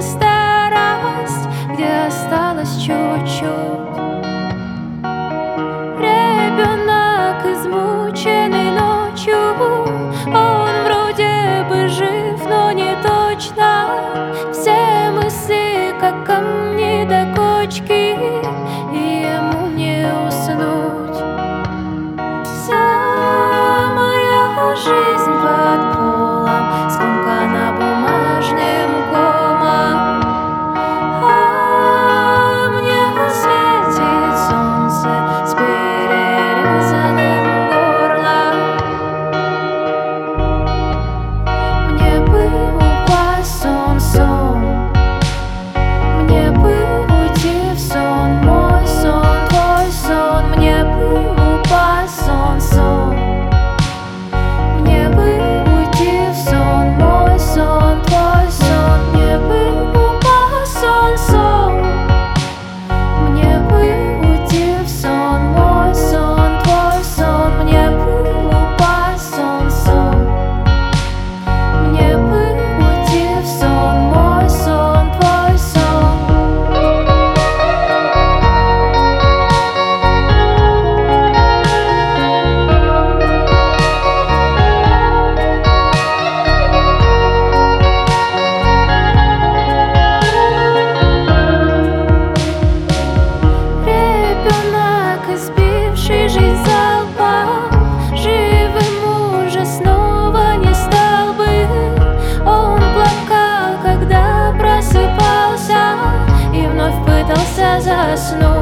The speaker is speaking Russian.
старость, где осталось чуть-чуть. Ребенок, измученный ночью, он вроде бы жив, но не точно. Все мысли, как камни до кочки, и ему не уснуть. Вся моя жизнь под полом скомкана бумажным комом, а мне светит солнце с перерезанным горлом. Мне бы упасть сон, мне бы уйти в сон, мой сон, твой сон. Мне бы упасть сон, мне бы уйти в сон, мой сон, твой сон. Мне бы упасть сон, мне бы уйти в сон, мой сон, твой сон. Мне бы упасть сон, мне бы уйти в сон, мой сон, твой сон. Ребенок, избивший жизнь залпом, живым уже снова не стал бы. Он плакал, когда просыпался, и вновь пытался заснуть.